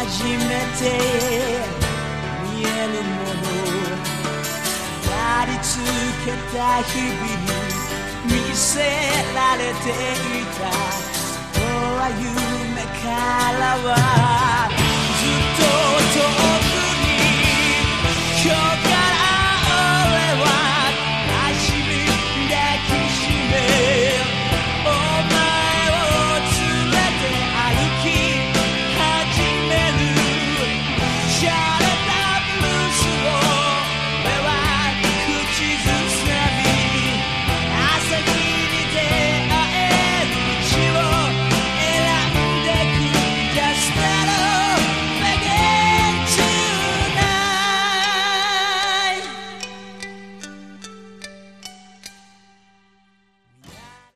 初めて見えるものやりつけた日々に見せられていたそうは夢からはずっと遠く